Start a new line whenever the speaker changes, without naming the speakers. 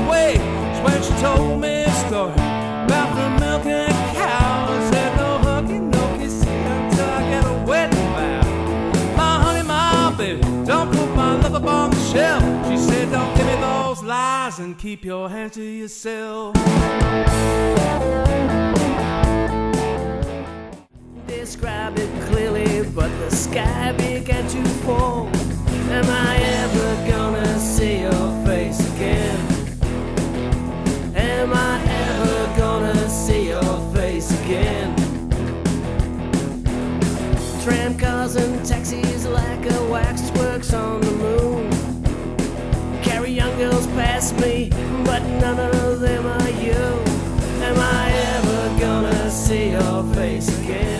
away. It's when she told me a story about the milking a cow. I said no hooky, no kissing until I get a wedding vow. My honey, my baby, don't put my love up on the shelf. She said don't give me those lies and keep your hands to yourself. Describe it clearly, but the sky began to fall. Am I ever gonna see your face again? Am I ever gonna see your face again? Tram cars and taxis like a waxworks on the moon. Carry young girls past me, but none of them are you. Am I ever gonna see your face again?